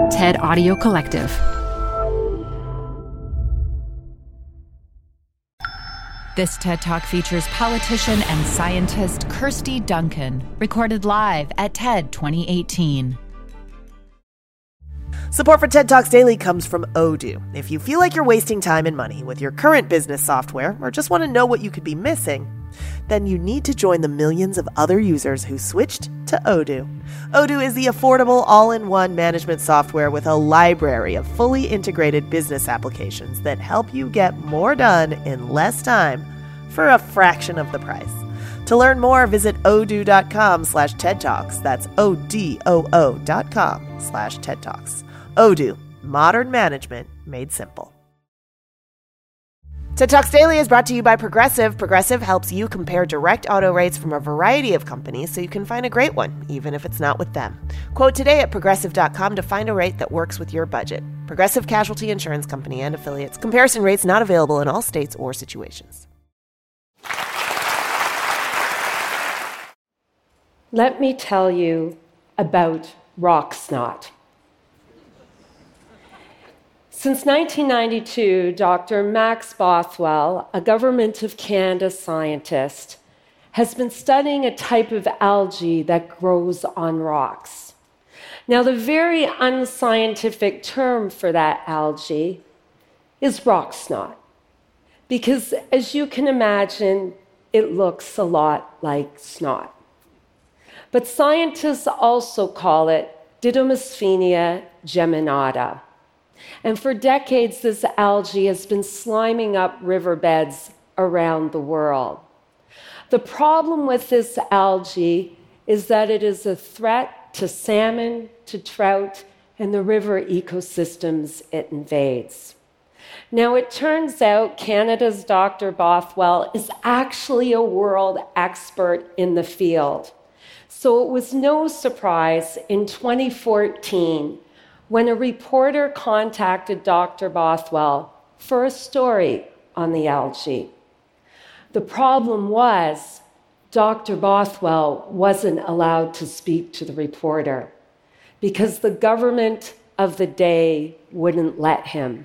TED Audio Collective. This TED Talk features politician and scientist Kirsty Duncan, recorded live at TED 2018. Support for TED Talks Daily comes from Odoo. If you feel like you're wasting time and money with your current business software, or just want to know what you could be missing, then you need to join the millions of other users who switched to Odoo. Odoo is the affordable all-in-one management software with a library of fully integrated business applications that help you get more done in less time for a fraction of the price. To learn more, visit odoo.com/TED Talks. That's ODOO.com/TED Talks. Odoo, modern management made simple. TED Talks Daily is brought to you by Progressive. Progressive helps you compare direct auto rates from a variety of companies so you can find a great one, even if it's not with them. Quote today at Progressive.com to find a rate that works with your budget. Progressive Casualty Insurance Company and Affiliates. Comparison rates not available in all states or situations. Let me tell you about rock snot. Since 1992, Dr. Max Bothwell, a Government of Canada scientist, has been studying a type of algae that grows on rocks. Now, the very unscientific term for that algae is rock snot, because as you can imagine, it looks a lot like snot. But scientists also call it Didymasphenia geminata. And for decades, this algae has been sliming up riverbeds around the world. The problem with this algae is that it is a threat to salmon, to trout, and the river ecosystems it invades. Now, it turns out Canada's Dr. Bothwell is actually a world expert in the field. So it was no surprise in 2014 when a reporter contacted Dr. Bothwell for a story on the algae. The problem was Dr. Bothwell wasn't allowed to speak to the reporter because the government of the day wouldn't let him.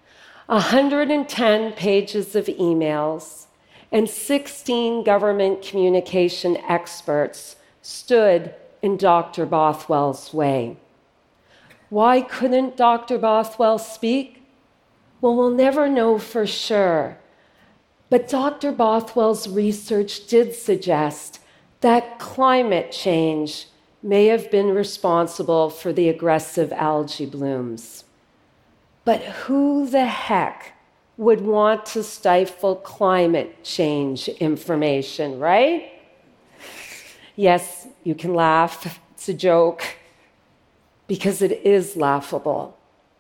110 pages of emails and 16 government communication experts stood in Dr. Bothwell's way. Why couldn't Dr. Bothwell speak? Well, we'll never know for sure. But Dr. Bothwell's research did suggest that climate change may have been responsible for the aggressive algae blooms. But who the heck would want to stifle climate change information, right? Yes, you can laugh. It's a joke. Because it is laughable.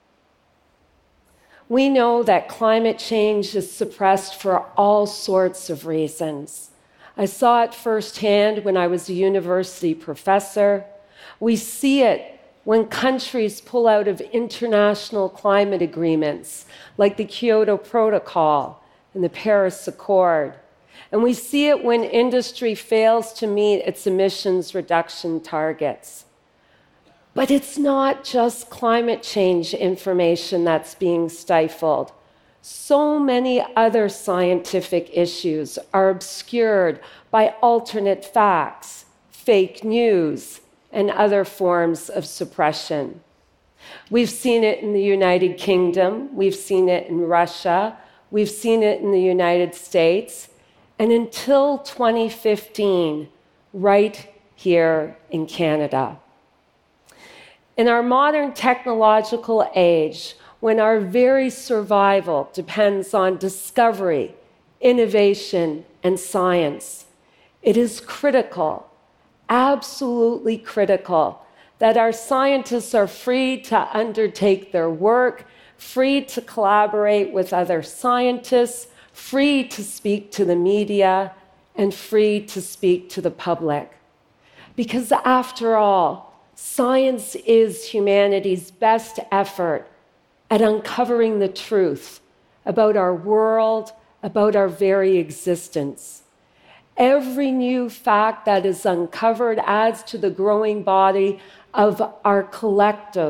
We know that climate change is suppressed for all sorts of reasons. I saw it firsthand when I was a university professor. We see it when countries pull out of international climate agreements like the Kyoto Protocol and the Paris Accord. And we see it when industry fails to meet its emissions reduction targets. But it's not just climate change information that's being stifled. So many other scientific issues are obscured by alternate facts, fake news, and other forms of suppression. We've seen it in the United Kingdom, we've seen it in Russia, we've seen it in the United States, and until 2015, right here in Canada. In our modern technological age, when our very survival depends on discovery, innovation, and science, it is critical, absolutely critical, that our scientists are free to undertake their work, free to collaborate with other scientists, free to speak to the media, and free to speak to the public. Because after all, science is humanity's best effort at uncovering the truth about our world, about our very existence. Every new fact that is uncovered adds to the growing body of our collective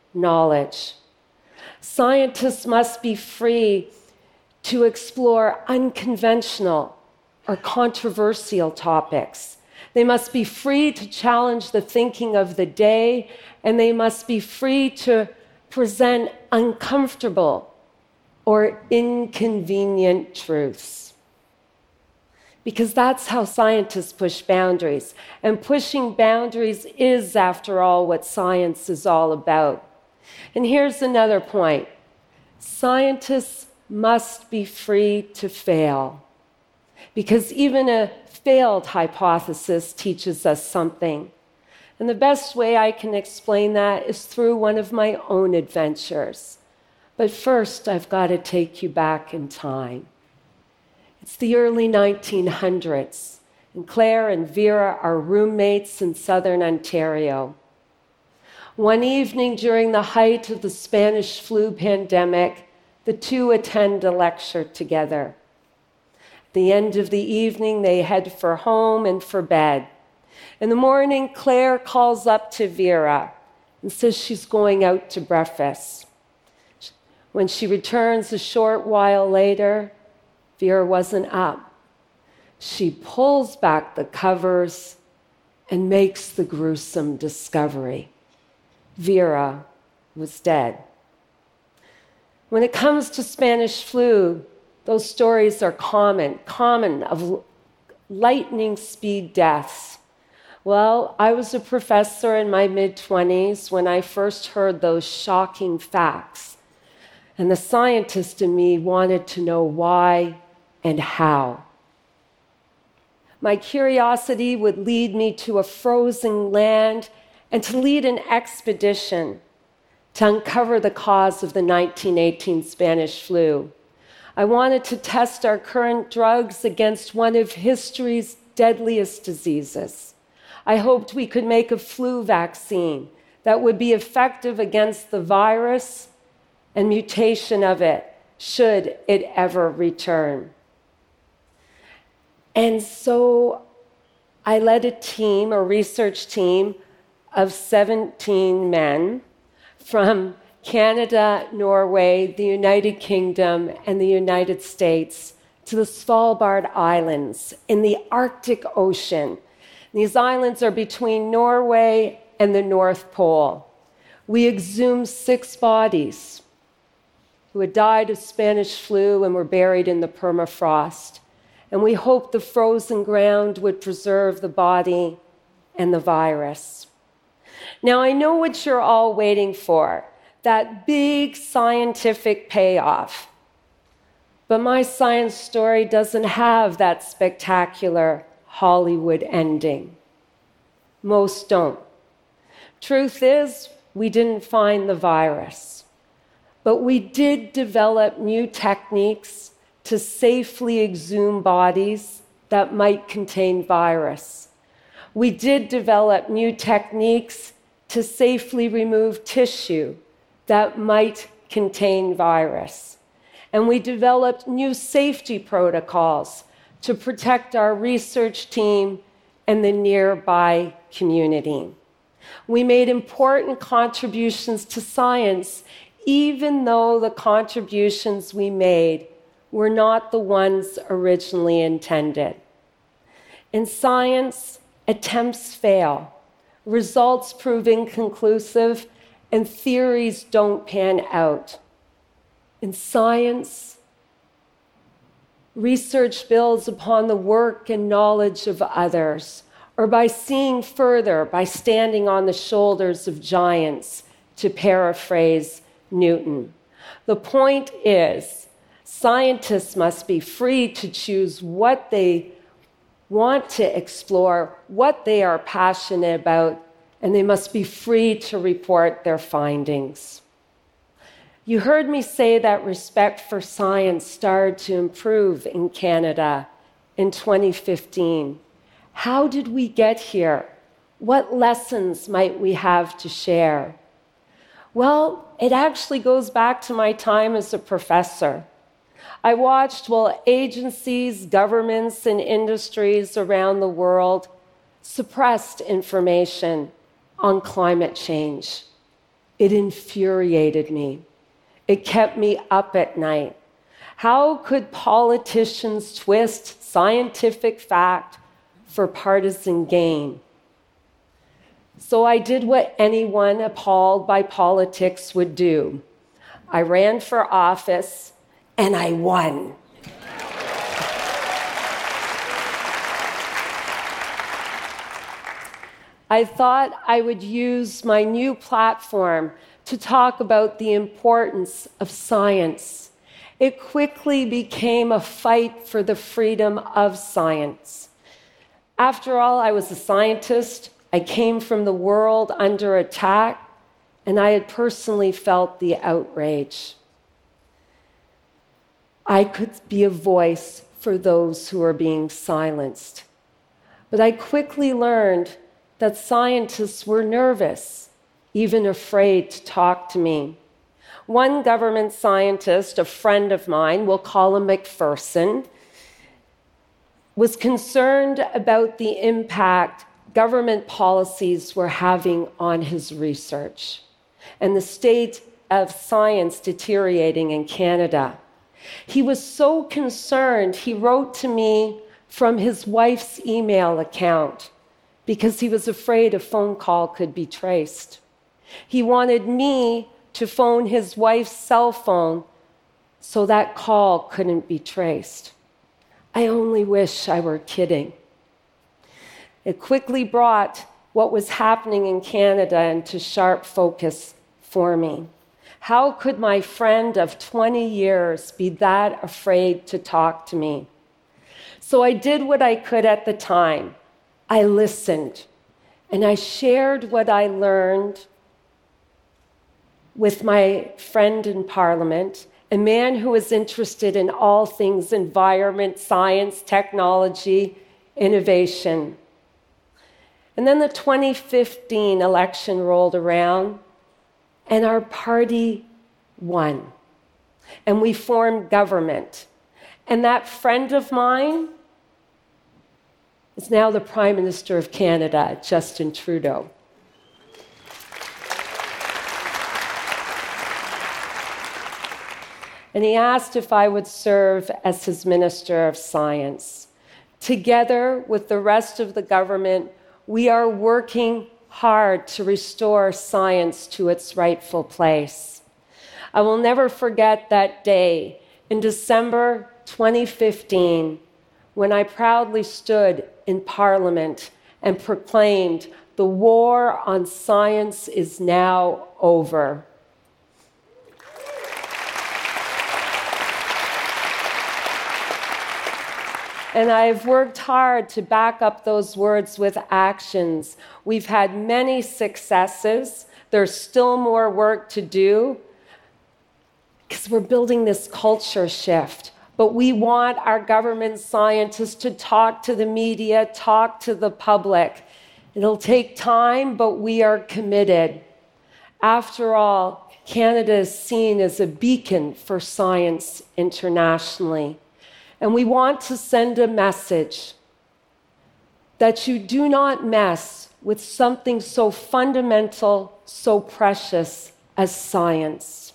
knowledge. Scientists must be free to explore unconventional or controversial topics. They must be free to challenge the thinking of the day, and they must be free to present uncomfortable or inconvenient truths. Because that's how scientists push boundaries. And pushing boundaries is, after all, what science is all about. And here's another point. Scientists must be free to fail. Because even a failed hypothesis teaches us something. And the best way I can explain that is through one of my own adventures. But first, I've got to take you back in time. It's the early 1900s, and Claire and Vera are roommates in southern Ontario. One evening during the height of the Spanish flu pandemic, the two attend a lecture together. At the end of the evening, they head for home and for bed. In the morning, Claire calls up to Vera and says she's going out to breakfast. When she returns a short while later, Vera wasn't up. She pulls back the covers and makes the gruesome discovery. Vera was dead. When it comes to Spanish flu, those stories are common of lightning speed deaths. Well, I was a professor in my mid-20s when I first heard those shocking facts. And the scientist in me wanted to know why and how. My curiosity would lead me to a frozen land and to lead an expedition to uncover the cause of the 1918 Spanish flu. I wanted to test our current drugs against one of history's deadliest diseases. I hoped we could make a flu vaccine that would be effective against the virus and mutation of it, should it ever return. And so I led a research team of 17 men from Canada, Norway, the United Kingdom, and the United States to the Svalbard Islands in the Arctic Ocean. These islands are between Norway and the North Pole. We exhumed 6 bodies who had died of Spanish flu and were buried in the permafrost. And we hoped the frozen ground would preserve the body and the virus. Now, I know what you're all waiting for, that big scientific payoff. But my science story doesn't have that spectacular Hollywood ending. Most don't. Truth is, we didn't find the virus. But we did develop new techniques to safely exhume bodies that might contain virus. We did develop new techniques to safely remove tissue that might contain virus. And we developed new safety protocols to protect our research team and the nearby community. We made important contributions to science, even though the contributions we made were not the ones originally intended. In science, attempts fail, results prove inconclusive, and theories don't pan out. In science, research builds upon the work and knowledge of others, or by seeing further, by standing on the shoulders of giants, to paraphrase Newton. The point is, scientists must be free to choose what they want to explore, what they are passionate about, and they must be free to report their findings. You heard me say that respect for science started to improve in Canada in 2015. How did we get here? What lessons might we have to share? Well, it actually goes back to my time as a professor. I watched while agencies, governments, and industries around the world suppressed information on climate change. It infuriated me. It kept me up at night. How could politicians twist scientific fact for partisan gain? So I did what anyone appalled by politics would do. I ran for office, and I won. I thought I would use my new platform to talk about the importance of science. It quickly became a fight for the freedom of science. After all, I was a scientist. I came from the world under attack, and I had personally felt the outrage. I could be a voice for those who are being silenced. But I quickly learned that scientists were nervous, even afraid to talk to me. One government scientist, a friend of mine, we'll call him McPherson, was concerned about the impact government policies were having on his research and the state of science deteriorating in Canada. He was so concerned, he wrote to me from his wife's email account because he was afraid a phone call could be traced. He wanted me to phone his wife's cell phone so that call couldn't be traced. I only wish I were kidding. It quickly brought what was happening in Canada into sharp focus for me. How could my friend of 20 years be that afraid to talk to me? So I did what I could at the time. I listened, and I shared what I learned with my friend in Parliament, a man who was interested in all things environment, science, technology, innovation. And then the 2015 election rolled around, and our party won. And we formed government. And that friend of mine is now the Prime Minister of Canada, Justin Trudeau. And he asked if I would serve as his Minister of Science. Together with the rest of the government, we are working hard to restore science to its rightful place. I will never forget that day in December 2015 when I proudly stood in Parliament and proclaimed, "The war on science is now over." And I've worked hard to back up those words with actions. We've had many successes. There's still more work to do because we're building this culture shift. But we want our government scientists to talk to the media, talk to the public. It'll take time, but we are committed. After all, Canada is seen as a beacon for science internationally. And we want to send a message that you do not mess with something so fundamental, so precious as science.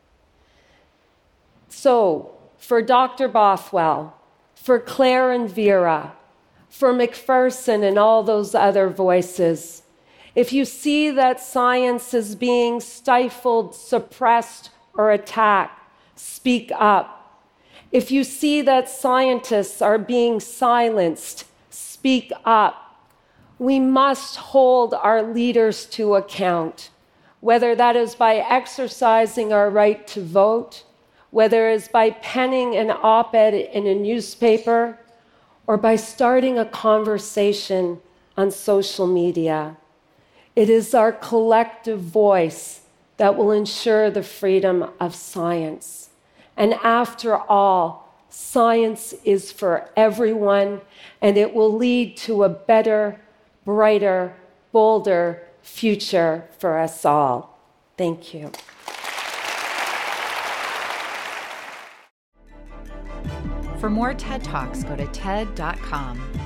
So, for Dr. Bothwell, for Claire and Vera, for McPherson and all those other voices, if you see that science is being stifled, suppressed, or attacked, speak up. If you see that scientists are being silenced, speak up. We must hold our leaders to account, whether that is by exercising our right to vote, whether it is by penning an op-ed in a newspaper, or by starting a conversation on social media. It is our collective voice that will ensure the freedom of science. And after all, science is for everyone, and it will lead to a better, brighter, bolder future for us all. Thank you. For more TED Talks, go to TED.com.